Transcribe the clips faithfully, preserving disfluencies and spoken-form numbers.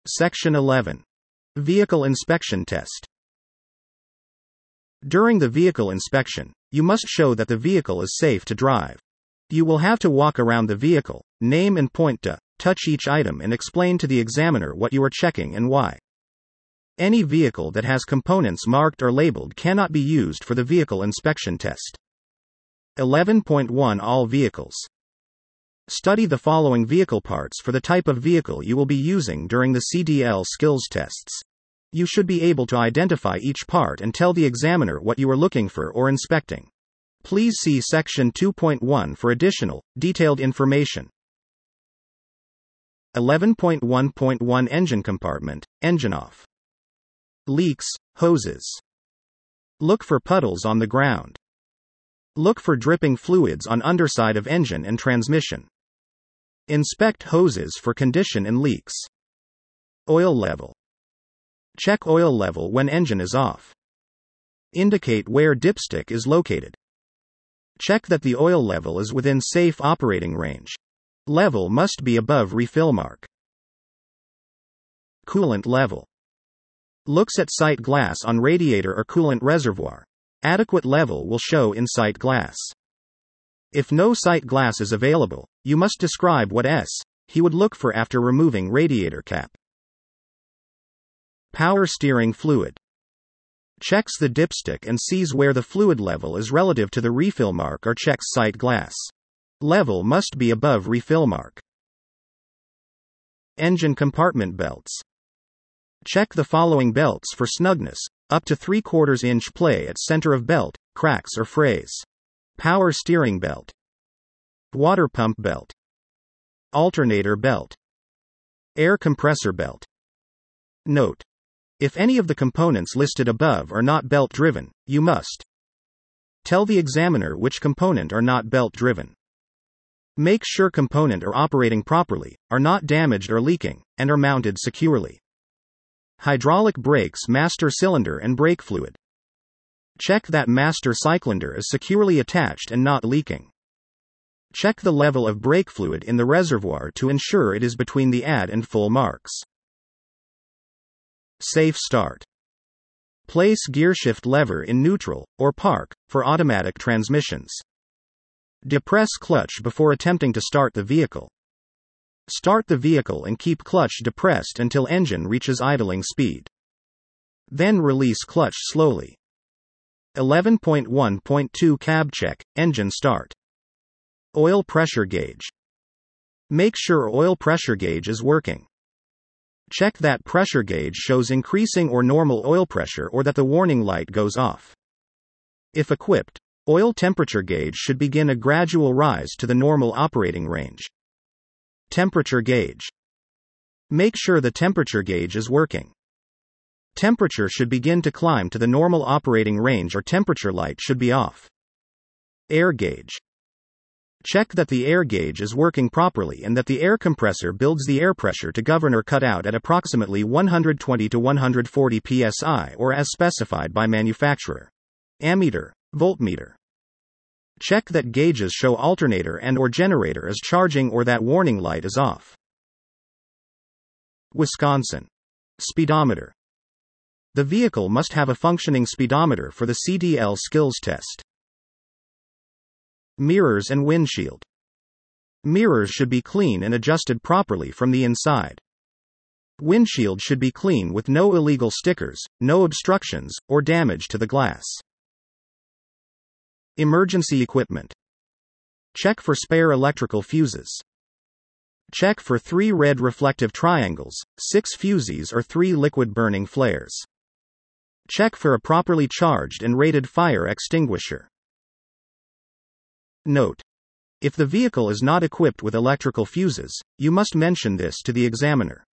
Section eleven. Vehicle Inspection Test. During the vehicle inspection, you must show that the vehicle is safe to drive. You will have to walk around the vehicle, name and point to, touch each item and explain to the examiner what you are checking and why. Any vehicle that has components marked or labeled cannot be used for the vehicle inspection test. eleven point one All vehicles. Study the following vehicle parts for the type of vehicle you will be using during the C D L skills tests. You should be able to identify each part and tell the examiner what you are looking for or inspecting. Please see Section two point one for additional, detailed information. eleven point one point one Engine compartment, engine off. Leaks, hoses. Look for puddles on the ground. Look for dripping fluids on underside of engine and transmission. Inspect hoses for condition and leaks. Oil level. Check oil level when engine is off. Indicate where dipstick is located. Check that the oil level is within safe operating range. Level must be above refill mark. Coolant level. Looks at sight glass on radiator or coolant reservoir. Adequate level will show in sight glass. If no sight glass is available, you must describe what S he would look for after removing radiator cap. Power steering fluid. Checks the dipstick and sees where the fluid level is relative to the refill mark or checks sight glass. Level must be above refill mark. Engine compartment belts. Check the following belts for snugness, up to three quarters inch play at center of belt, cracks or frays. Power steering belt. Water pump belt. Alternator belt. Air compressor belt. Note: if any of the components listed above are not belt driven, you must tell the examiner which component are not belt driven. Make sure component are operating properly, are not damaged or leaking, and are mounted securely. Hydraulic brakes master cylinder and brake fluid. Check that master cylinder is securely attached and not leaking. Check the level of brake fluid in the reservoir to ensure it is between the add and full marks. Safe start. Place gearshift lever in neutral, or park, for automatic transmissions. Depress clutch before attempting to start the vehicle. Start the vehicle and keep clutch depressed until engine reaches idling speed. Then release clutch slowly. eleven point one point two Cab check, engine start. Oil pressure gauge. Make sure oil pressure gauge is working. Check that pressure gauge shows increasing or normal oil pressure or that the warning light goes off. If equipped, oil temperature gauge should begin a gradual rise to the normal operating range. Temperature gauge. Make sure the temperature gauge is working. Temperature should begin to climb to the normal operating range or temperature light should be off. Air gauge. Check that the air gauge is working properly and that the air compressor builds the air pressure to govern or cut out at approximately one hundred twenty to one hundred forty P S I or as specified by manufacturer. Ammeter, voltmeter. Check that gauges show alternator and or generator is charging or that warning light is off. Wisconsin. Speedometer. The vehicle must have a functioning speedometer for the C D L skills test. Mirrors and windshield. Mirrors should be clean and adjusted properly from the inside. Windshield should be clean with no illegal stickers, no obstructions, or damage to the glass. Emergency equipment. Check for spare electrical fuses. Check for three red reflective triangles, six fuses or three liquid burning flares. Check for a properly charged and rated fire extinguisher. Note: if the vehicle is not equipped with electrical fuses, you must mention this to the examiner.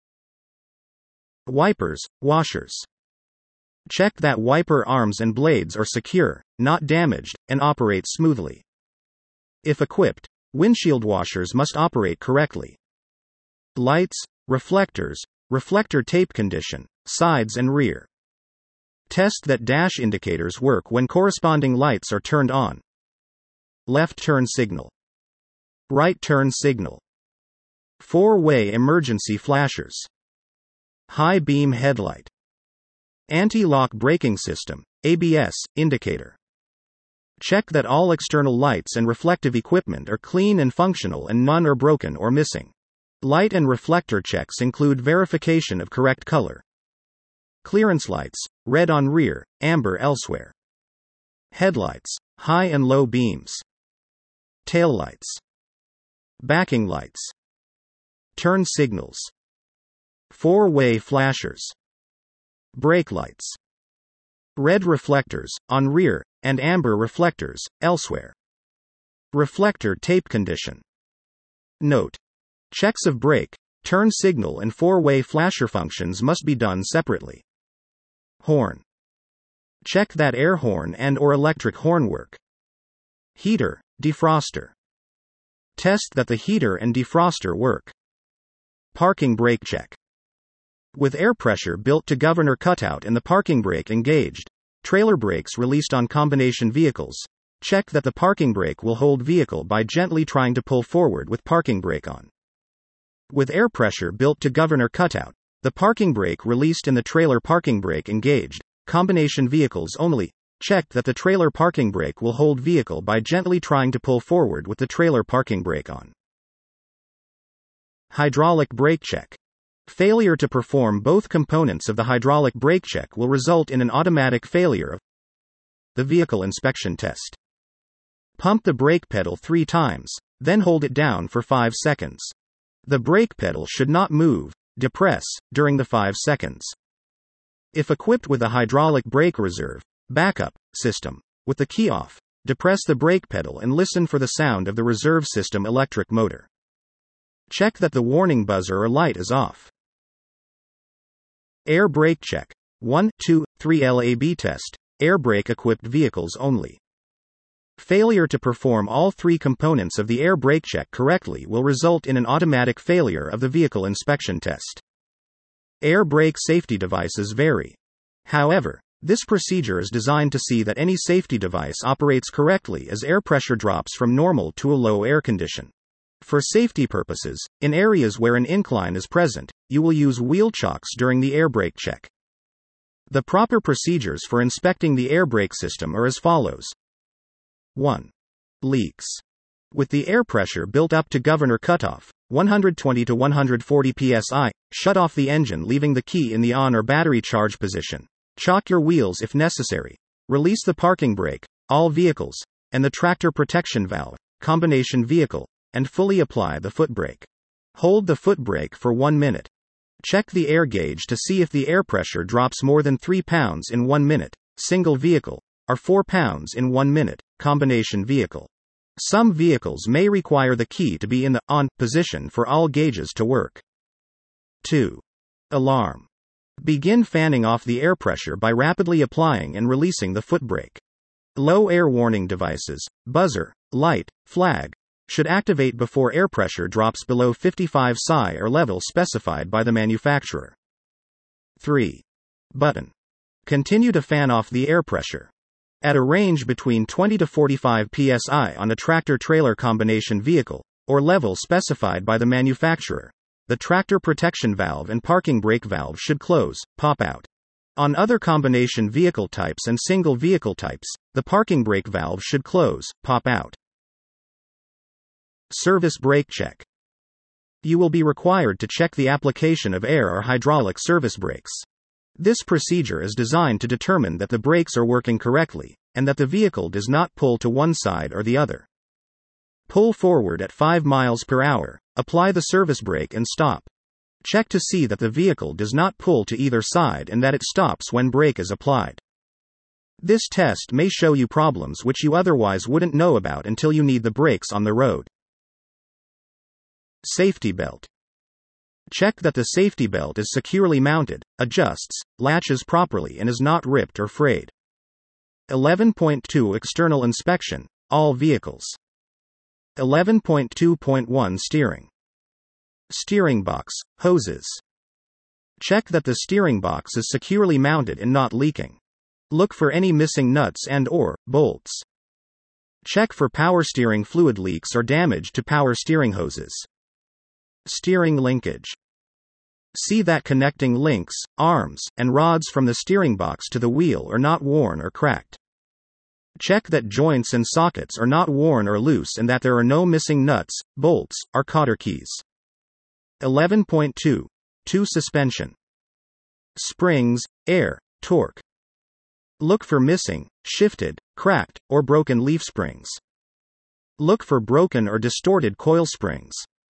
Wipers, washers. Check that wiper arms and blades are secure, not damaged, and operate smoothly. If equipped, windshield washers must operate correctly. Lights, reflectors, reflector tape condition, sides and rear. Test that dash indicators work when corresponding lights are turned on. Left turn signal. Right turn signal. Four-way emergency flashers. High beam headlight. Anti-lock braking system, A B S, indicator. Check that all external lights and reflective equipment are clean and functional and none are broken or missing. Light and reflector checks include verification of correct color. Clearance lights, red on rear, amber elsewhere. Headlights, high and low beams. Taillights. Backing lights. Turn signals. Four-way flashers. Brake lights. Red reflectors, on rear, and amber reflectors, elsewhere. Reflector tape condition. Note: checks of brake, turn signal and four-way flasher functions must be done separately. Horn. Check that air horn and or electric horn work. Heater, defroster. Test that the heater and defroster work. Parking brake check. With air pressure built to governor cutout and the parking brake engaged, trailer brakes released on combination vehicles, check that the parking brake will hold vehicle by gently trying to pull forward with parking brake on. With air pressure built to governor cutout, the parking brake released and the trailer parking brake engaged, combination vehicles only, check that the trailer parking brake will hold vehicle by gently trying to pull forward with the trailer parking brake on. Hydraulic brake check. Failure to perform both components of the hydraulic brake check will result in an automatic failure of the vehicle inspection test. Pump the brake pedal three times, then hold it down for five seconds. The brake pedal should not move, depress, during the five seconds. If equipped with a hydraulic brake reserve, backup, system, with the key off, depress the brake pedal and listen for the sound of the reserve system electric motor. Check that the warning buzzer or light is off. Air brake check. one, two, three L A B test, air brake equipped vehicles only. Failure to perform all three components of the air brake check correctly will result in an automatic failure of the vehicle inspection test. Air brake safety devices vary. However, this procedure is designed to see that any safety device operates correctly as air pressure drops from normal to a low air condition. For safety purposes, in areas where an incline is present, you will use wheel chocks during the air brake check. The proper procedures for inspecting the air brake system are as follows. one. Leaks. With the air pressure built up to governor cutoff, one hundred twenty to one hundred forty P S I, shut off the engine leaving the key in the on or battery charge position. Chock your wheels if necessary. Release the parking brake, all vehicles, and the tractor protection valve, combination vehicle, and fully apply the foot brake. Hold the foot brake for one minute. Check the air gauge to see if the air pressure drops more than three pounds in one minute, single vehicle, or four pounds in one minute, combination vehicle. Some vehicles may require the key to be in the on position for all gauges to work. two. Alarm. Begin fanning off the air pressure by rapidly applying and releasing the foot brake. Low air warning devices, buzzer, light, flag, should activate before air pressure drops below fifty-five P S I or level specified by the manufacturer. three. Button. Continue to fan off the air pressure. At a range between twenty to forty-five P S I on a tractor-trailer combination vehicle, or level specified by the manufacturer, the tractor protection valve and parking brake valve should close, pop out. On other combination vehicle types and single vehicle types, the parking brake valve should close, pop out. Service brake check. You will be required to check the application of air or hydraulic service brakes. This procedure is designed to determine that the brakes are working correctly, and that the vehicle does not pull to one side or the other. Pull forward at five miles per hour, apply the service brake and stop. Check to see that the vehicle does not pull to either side and that it stops when brake is applied. This test may show you problems which you otherwise wouldn't know about until you need the brakes on the road. Safety belt. Check that the safety belt is securely mounted, adjusts, latches properly and is not ripped or frayed. eleven point two External inspection, all vehicles. eleven point two point one Steering. Steering box, hoses. Check that the steering box is securely mounted and not leaking. Look for any missing nuts and or bolts. Check for power steering fluid leaks or damage to power steering hoses. Steering linkage. See that connecting links, arms, and rods from the steering box to the wheel are not worn or cracked. Check that joints and sockets are not worn or loose and that there are no missing nuts, bolts, or cotter keys. eleven point two. two Suspension. Springs, air, torque. Look for missing, shifted, cracked, or broken leaf springs. Look for broken or distorted coil springs.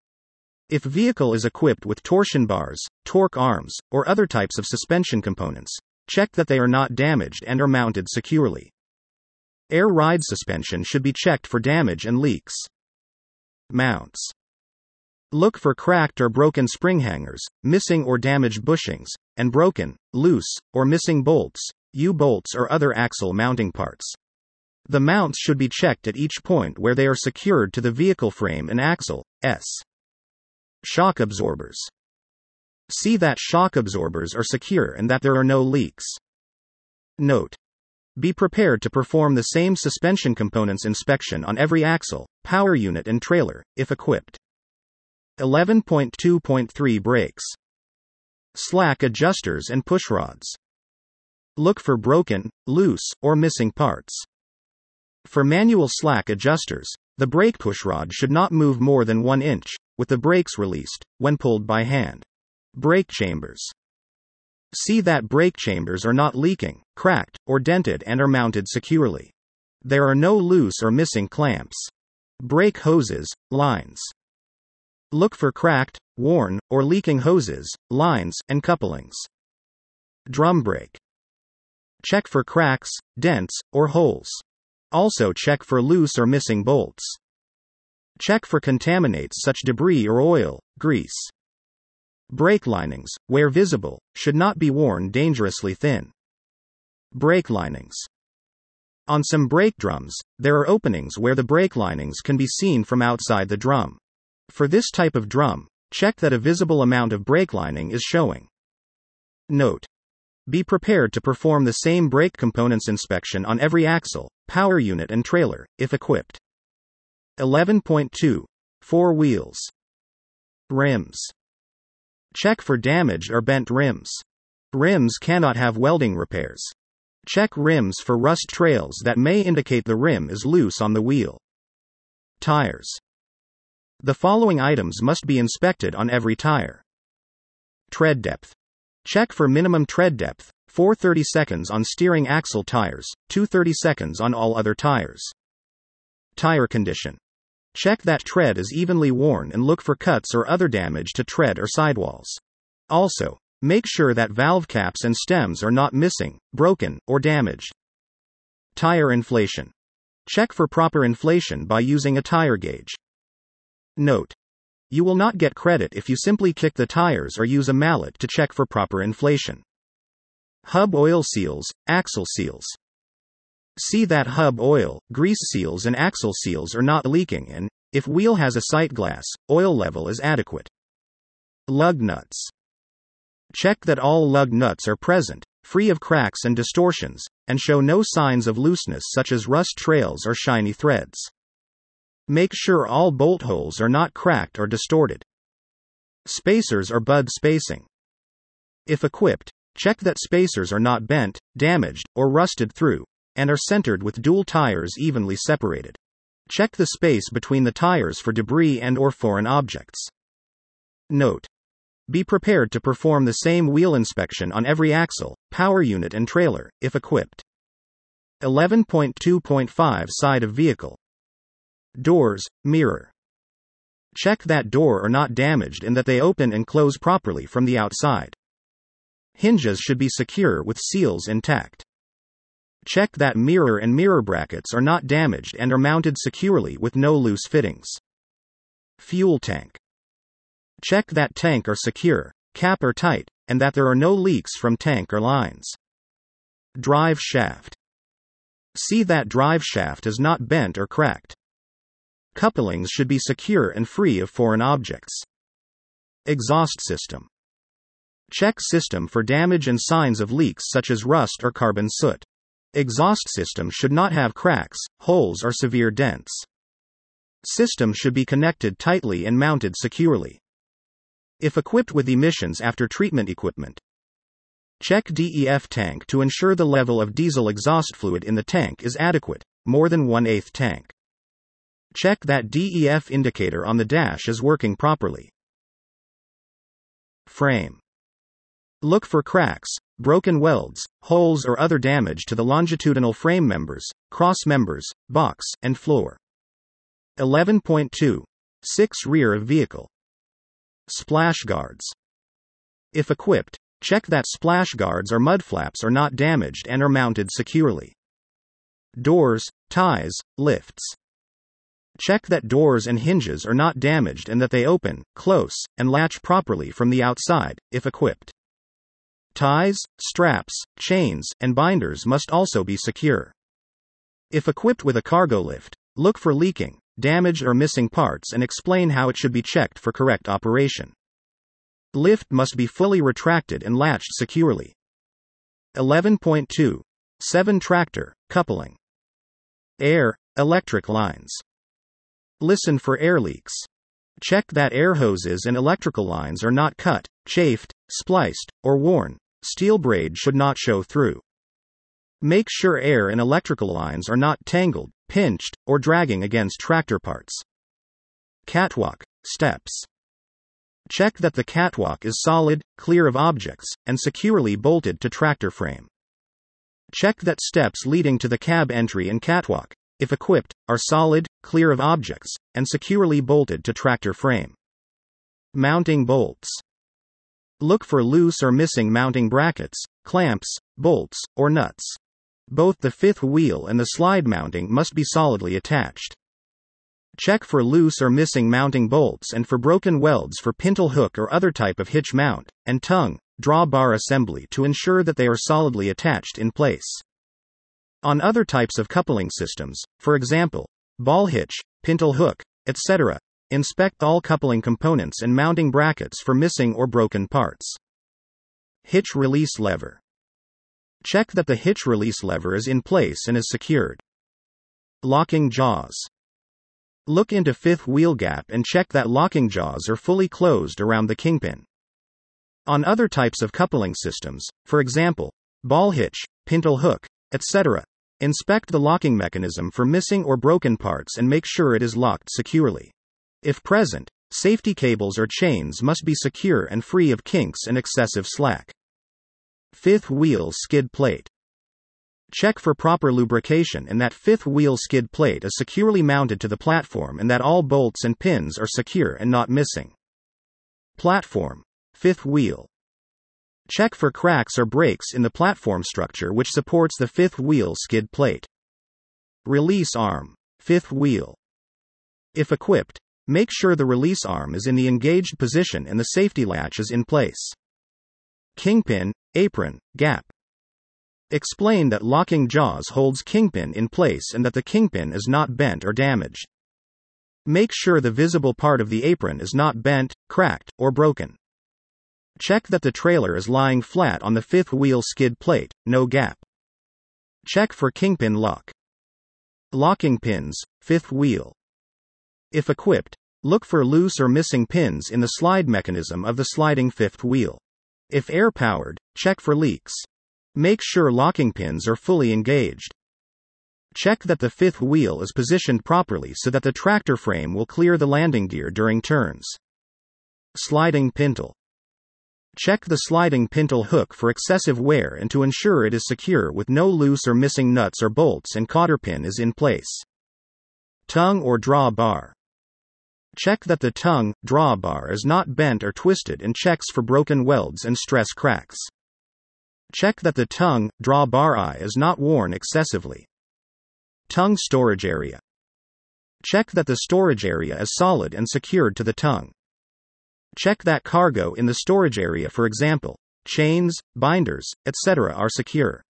If vehicle is equipped with torsion bars, torque arms, or other types of suspension components, check that they are not damaged and are mounted securely. Air ride suspension should be checked for damage and leaks. Mounts. Look for cracked or broken spring hangers, missing or damaged bushings, and broken, loose, or missing bolts, U-bolts or other axle mounting parts. The mounts should be checked at each point where they are secured to the vehicle frame and axle. S. Shock absorbers. See that shock absorbers are secure and that there are no leaks. Note: be prepared to perform the same suspension components inspection on every axle, power unit and trailer, if equipped. eleven point two point three Brakes. Slack adjusters and pushrods. Look for broken, loose, or missing parts. For manual slack adjusters, the brake pushrod should not move more than one inch, with the brakes released, when pulled by hand. Brake chambers. See that brake chambers are not leaking, cracked, or dented and are mounted securely. There are no loose or missing clamps. Brake hoses, lines. Look for cracked, worn, or leaking hoses, lines, and couplings. Drum brake. Check for cracks, dents, or holes. Also check for loose or missing bolts. Check for contaminants such as debris or oil, grease. Brake linings, where visible, should not be worn dangerously thin. Brake linings. On some brake drums, there are openings where the brake linings can be seen from outside the drum. For this type of drum, check that a visible amount of brake lining is showing. Note: be prepared to perform the same brake components inspection on every axle, power unit and trailer, if equipped. eleven point two. Four wheels. Rims. Check for damaged or bent rims. Rims cannot have welding repairs. Check rims for rust trails that may indicate the rim is loose on the wheel. Tires. The following items must be inspected on every tire. Tread depth. Check for minimum tread depth, four thirty-seconds on steering axle tires, two thirty-seconds on all other tires. Tire condition. Check that tread is evenly worn and look for cuts or other damage to tread or sidewalls. Also, make sure that valve caps and stems are not missing, broken, or damaged. Tire inflation. Check for proper inflation by using a tire gauge. Note: you will not get credit if you simply kick the tires or use a mallet to check for proper inflation. Hub oil seals, axle seals. See that hub oil, grease seals and axle seals are not leaking and, if wheel has a sight glass, oil level is adequate. Lug nuts. Check that all lug nuts are present, free of cracks and distortions, and show no signs of looseness such as rust trails or shiny threads. Make sure all bolt holes are not cracked or distorted. Spacers or bud spacing. If equipped, check that spacers are not bent, damaged, or rusted through, and are centered with dual tires evenly separated. Check the space between the tires for debris and or foreign objects. Note: be prepared to perform the same wheel inspection on every axle, power unit and trailer, if equipped. eleven point two point five Side of vehicle. Doors, mirror. Check that door are not damaged and that they open and close properly from the outside. Hinges should be secure with seals intact. Check that mirror and mirror brackets are not damaged and are mounted securely with no loose fittings. Fuel tank. Check that tank are secure, cap are tight, and that there are no leaks from tank or lines. Drive shaft. See that drive shaft is not bent or cracked. Couplings should be secure and free of foreign objects. Exhaust system. Check system for damage and signs of leaks such as rust or carbon soot. Exhaust system should not have cracks, holes or severe dents. System should be connected tightly and mounted securely. if equipped with emissions after treatment equipment. Check D E F tank to ensure the level of diesel exhaust fluid in the tank is adequate, more than one eighth tank. Check that D E F indicator on the dash is working properly. Frame. Look for cracks, broken welds, holes or other damage to the longitudinal frame members, cross members, box, and floor. eleven point two. six Rear of vehicle. Splash guards. If equipped, check that splash guards or mud flaps are not damaged and are mounted securely. Doors, ties, lifts. Check that doors and hinges are not damaged and that they open, close, and latch properly from the outside, if equipped. Ties, straps, chains, and binders must also be secure. If equipped with a cargo lift, look for leaking, damaged or missing parts and explain how it should be checked for correct operation. Lift must be fully retracted and latched securely. eleven point two. seven Tractor, coupling. Air, electric lines. Listen for air leaks. Check that air hoses and electrical lines are not cut, chafed, spliced, or worn. Steel braid should not show through. Make sure air and electrical lines are not tangled, pinched, or dragging against tractor parts. Catwalk, steps. Check that the catwalk is solid, clear of objects, and securely bolted to tractor frame. Check that steps leading to the cab entry and catwalk, if equipped, are solid, clear of objects, and securely bolted to tractor frame. Mounting bolts. Look for loose or missing mounting brackets, clamps, bolts, or nuts. Both the fifth wheel and the slide mounting must be solidly attached. Check for loose or missing mounting bolts and for broken welds for pintle hook or other type of hitch mount, and tongue, drawbar assembly to ensure that they are solidly attached in place. On other types of coupling systems, for example, ball hitch, pintle hook, et cetera, inspect all coupling components and mounting brackets for missing or broken parts. Hitch release lever. Check that the hitch release lever is in place and is secured. Locking jaws. Look into fifth wheel gap and check that locking jaws are fully closed around the kingpin. On other types of coupling systems, for example, ball hitch, pintle hook, et cetera, inspect the locking mechanism for missing or broken parts and make sure it is locked securely. If present, safety cables or chains must be secure and free of kinks and excessive slack. Fifth wheel skid plate. Check for proper lubrication and that fifth wheel skid plate is securely mounted to the platform and that all bolts and pins are secure and not missing. Platform, fifth wheel. Check for cracks or breaks in the platform structure which supports the fifth wheel skid plate. Release arm, fifth wheel. If equipped, make sure the release arm is in the engaged position and the safety latch is in place. Kingpin, apron, gap. Explain that locking jaws holds kingpin in place and that the kingpin is not bent or damaged. Make sure the visible part of the apron is not bent, cracked, or broken. Check that the trailer is lying flat on the fifth wheel skid plate, no gap. Check for kingpin lock. Locking pins, fifth wheel. If equipped, look for loose or missing pins in the slide mechanism of the sliding fifth wheel. If air-powered, check for leaks. Make sure locking pins are fully engaged. Check that the fifth wheel is positioned properly so that the tractor frame will clear the landing gear during turns. Sliding pintle. Check the sliding pintle hook for excessive wear and to ensure it is secure with no loose or missing nuts or bolts and cotter pin is in place. Tongue or drawbar. Check that the tongue, drawbar is not bent or twisted and checks for broken welds and stress cracks. Check that the tongue, drawbar eye is not worn excessively. Tongue storage area. Check that the storage area is solid and secured to the tongue. Check that cargo in the storage area, for example, chains, binders, et cetera, are secure.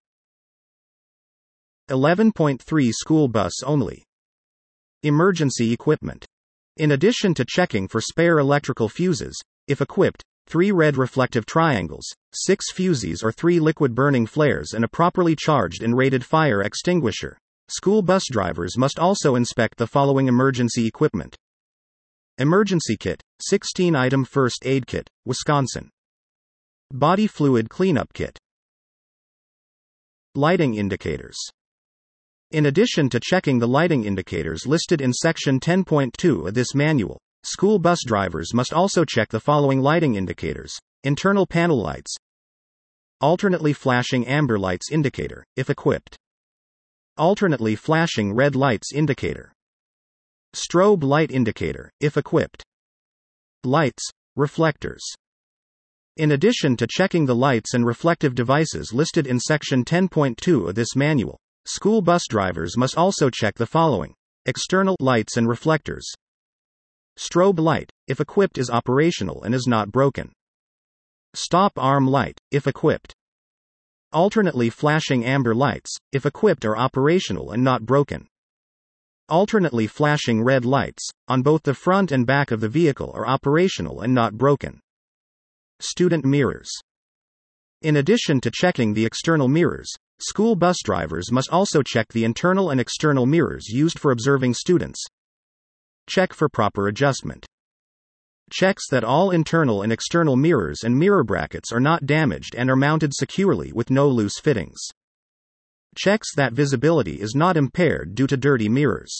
eleven point three School bus only. Emergency equipment. In addition to checking for spare electrical fuses, if equipped, three red reflective triangles, six fuses or three liquid burning flares and a properly charged and rated fire extinguisher, school bus drivers must also inspect the following emergency equipment. Emergency kit, sixteen item first aid kit, Wisconsin. Body fluid cleanup kit. Lighting indicators. In addition to checking the lighting indicators listed in Section ten point two of this manual, school bus drivers must also check the following lighting indicators: internal panel lights, alternately flashing amber lights indicator, if equipped, alternately flashing red lights indicator, strobe light indicator, if equipped, lights, reflectors. In addition to checking the lights and reflective devices listed in Section ten point two of this manual, school bus drivers must also check the following: external lights and reflectors. Strobe light, if equipped, is operational and is not broken. Stop arm light, if equipped. Alternately flashing amber lights, if equipped, are operational and not broken. Alternately flashing red lights, on both the front and back of the vehicle, are operational and not broken. Student mirrors. In addition to checking the external mirrors, school bus drivers must also check the internal and external mirrors used for observing students. Check for proper adjustment. Checks that all internal and external mirrors and mirror brackets are not damaged and are mounted securely with no loose fittings. Checks that visibility is not impaired due to dirty mirrors.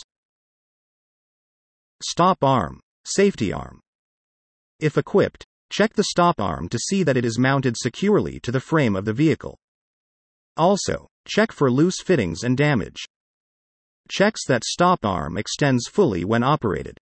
Stop arm, safety arm. If equipped, check the stop arm to see that it is mounted securely to the frame of the vehicle. Also, check for loose fittings and damage. Checks that stop arm extends fully when operated.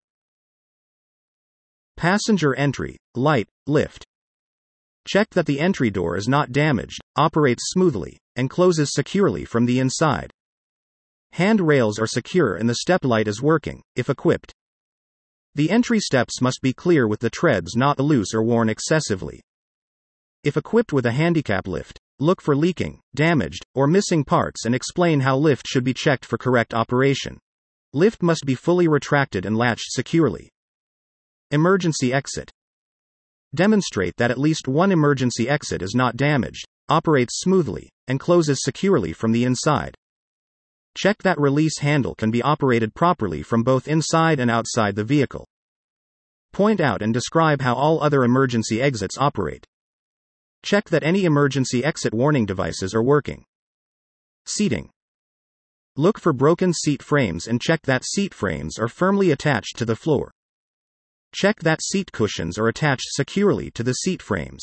Passenger entry, light, lift. Check that the entry door is not damaged, operates smoothly, and closes securely from the inside. Handrails are secure and the step light is working, if equipped. The entry steps must be clear with the treads not loose or worn excessively. If equipped with a handicap lift, look for leaking, damaged, or missing parts and explain how lift should be checked for correct operation. Lift must be fully retracted and latched securely. Emergency exit. Demonstrate that at least one emergency exit is not damaged, operates smoothly, and closes securely from the inside. Check that release handle can be operated properly from both inside and outside the vehicle. Point out and describe how all other emergency exits operate. Check that any emergency exit warning devices are working. Seating. Look for broken seat frames and check that seat frames are firmly attached to the floor. Check that seat cushions are attached securely to the seat frames.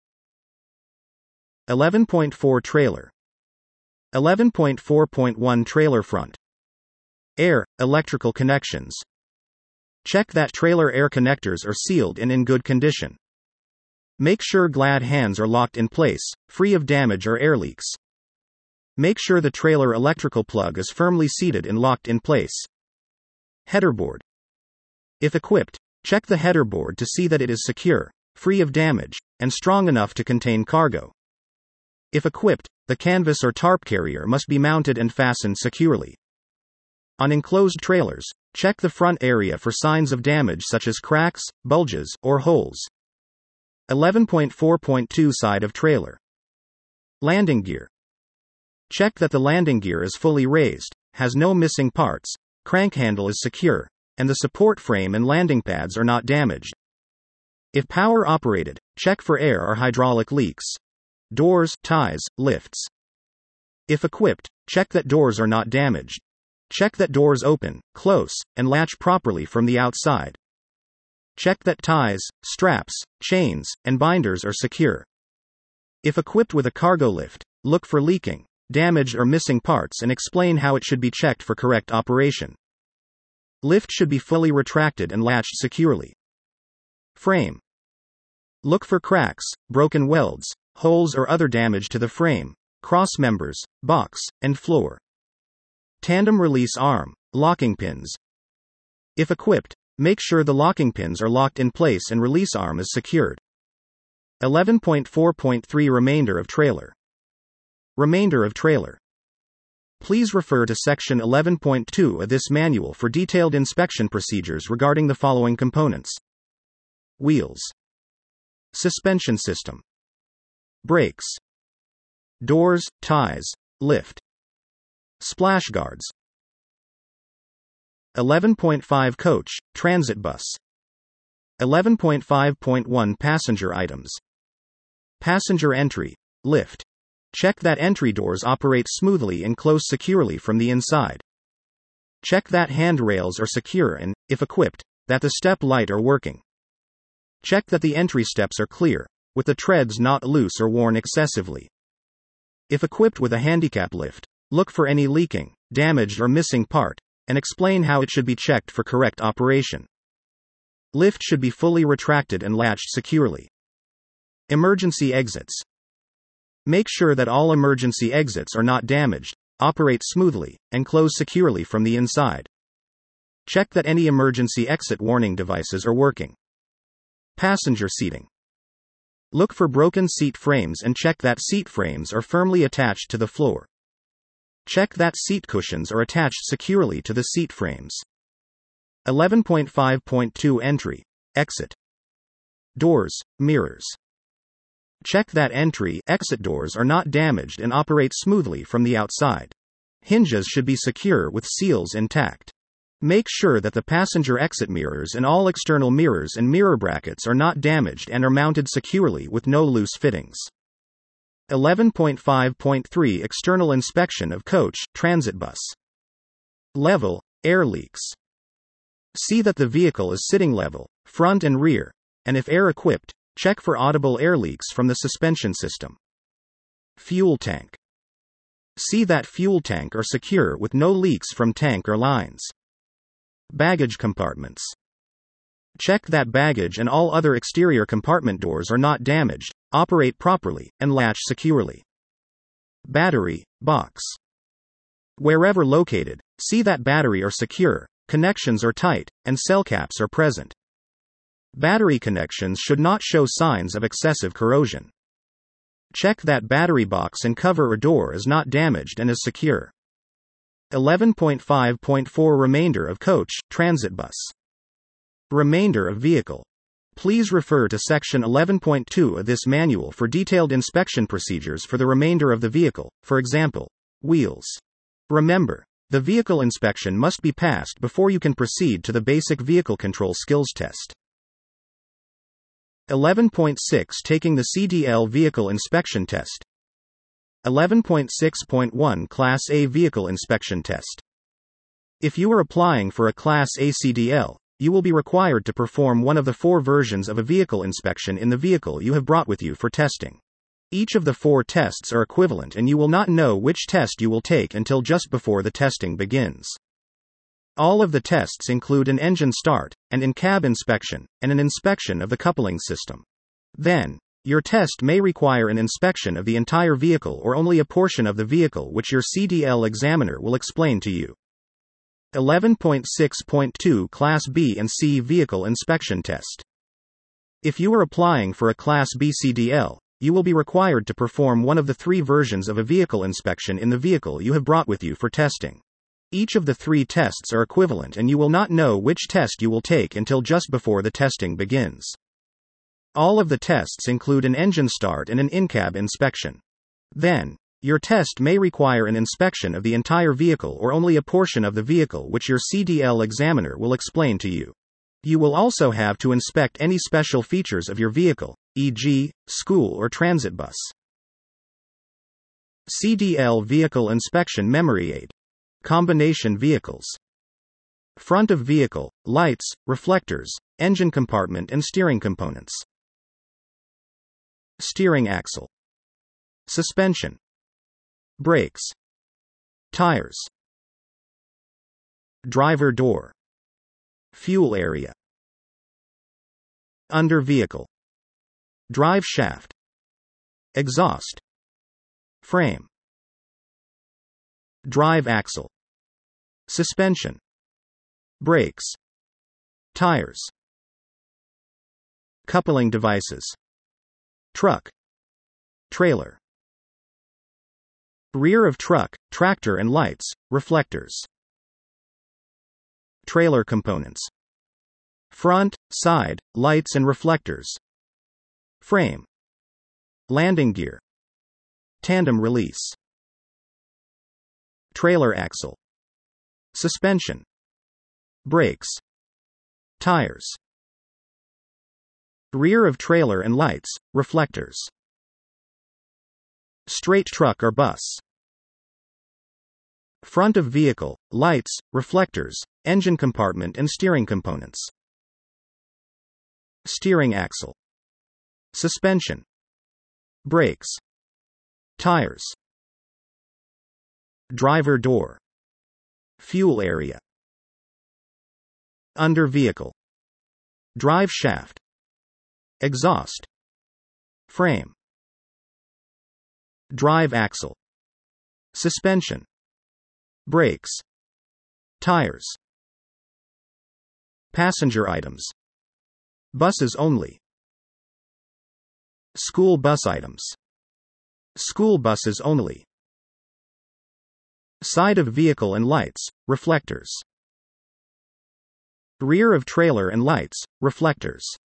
eleven point four Trailer. eleven point four point one Trailer front. Air, electrical connections. Check that trailer air connectors are sealed and in good condition. Make sure glad hands are locked in place, free of damage or air leaks. Make sure the trailer electrical plug is firmly seated and locked in place. Header board. If equipped, check the header board to see that it is secure, free of damage, and strong enough to contain cargo. If equipped, the canvas or tarp carrier must be mounted and fastened securely. On enclosed trailers, check the front area for signs of damage such as cracks, bulges, or holes. eleven point four point two Side of trailer. Landing gear. Check that the landing gear is fully raised, has no missing parts, crank handle is secure, and the support frame and landing pads are not damaged. If power operated, check for air or hydraulic leaks. Doors, ties, lifts. If equipped, check that doors are not damaged. Check that doors open, close, and latch properly from the outside. Check that ties, straps, chains, and binders are secure. If equipped with a cargo lift, look for leaking, damaged or missing parts and explain how it should be checked for correct operation. Lift should be fully retracted and latched securely. Frame. Look for cracks, broken welds, holes or other damage to the frame, cross members, box, and floor. Tandem release arm, locking pins. If equipped, make sure the locking pins are locked in place and release arm is secured. eleven point four point three Remainder of trailer. Remainder of trailer. Please refer to Section eleven point two of this manual for detailed inspection procedures regarding the following components: wheels, suspension system, brakes, doors, ties, lift, splash guards. eleven point five Coach, transit bus. eleven point five point one Passenger items. Passenger entry. Lift. Check that entry doors operate smoothly and close securely from the inside. Check that handrails are secure and, if equipped, that the step light are working. Check that the entry steps are clear, with the treads not loose or worn excessively. If equipped with a handicap lift, look for any leaking, damaged or missing part, and explain how it should be checked for correct operation. Lift should be fully retracted and latched securely. Emergency exits. Make sure that all emergency exits are not damaged, operate smoothly, and close securely from the inside. Check that any emergency exit warning devices are working. Passenger seating. Look for broken seat frames and check that seat frames are firmly attached to the floor. Check that seat cushions are attached securely to the seat frames. eleven point five point two Entry, Exit. Doors, mirrors. Check that entry, exit doors are not damaged and operate smoothly from the outside. Hinges should be secure with seals intact. Make sure that the passenger exit mirrors and all external mirrors and mirror brackets are not damaged and are mounted securely with no loose fittings. eleven point five point three External inspection of coach, transit bus. Level, air leaks. See that the vehicle is sitting level, front and rear, and if air equipped, check for audible air leaks from the suspension system. Fuel tank. See that fuel tank are secure with no leaks from tank or lines. Baggage compartments. Check that baggage and all other exterior compartment doors are not damaged, operate properly, and latch securely. Battery, box. Wherever located, see that battery are secure, connections are tight, and cell caps are present. Battery connections should not show signs of excessive corrosion. Check that battery box and cover or door is not damaged and is secure. eleven point five point four Remainder of coach, transit bus. Remainder of vehicle. Please refer to section eleven point two of this manual for detailed inspection procedures for the remainder of the vehicle, for example, wheels. Remember, the vehicle inspection must be passed before you can proceed to the basic vehicle control skills test. eleven point six Taking the C D L Vehicle Inspection Test. eleven point six point one Class A Vehicle Inspection Test. If you are applying for a Class A C D L, you will be required to perform one of the four versions of a vehicle inspection in the vehicle you have brought with you for testing. Each of the four tests are equivalent and you will not know which test you will take until just before the testing begins. All of the tests include an engine start, an in-cab inspection, and an inspection of the coupling system. Then, your test may require an inspection of the entire vehicle or only a portion of the vehicle, which your C D L examiner will explain to you. eleven point six point two Class B and C Vehicle Inspection Test. If you are applying for a Class B C D L, you will be required to perform one of the three versions of a vehicle inspection in the vehicle you have brought with you for testing. Each of the three tests are equivalent and you will not know which test you will take until just before the testing begins. All of the tests include an engine start and an in-cab inspection. Then, your test may require an inspection of the entire vehicle or only a portion of the vehicle, which your C D L examiner will explain to you. You will also have to inspect any special features of your vehicle, for example, school or transit bus. C D L Vehicle Inspection Memory Aid. Combination vehicles. Front of vehicle, lights, reflectors, engine compartment and steering components. Steering axle. Suspension. Brakes. Tires. Driver door. Fuel area. Under vehicle. Drive shaft. Exhaust. Frame. Drive axle. Suspension. Brakes. Tires. Coupling devices. Truck. Trailer. Rear of truck, tractor and lights, reflectors. Trailer components. Front, side, lights and reflectors. Frame. Landing gear. Tandem release. Trailer axle. Suspension. Brakes. Tires. Rear of trailer and lights, reflectors. Straight truck or bus. Front of vehicle, lights, reflectors, engine compartment and steering components. Steering axle. Suspension. Brakes. Tires. Driver door. Fuel area. Under vehicle. Drive shaft. Exhaust. Frame. Drive axle. Suspension. Brakes. Tires. Passenger items. Buses only. School bus items. School buses only. Side of vehicle and lights, reflectors. Rear of trailer and lights, reflectors.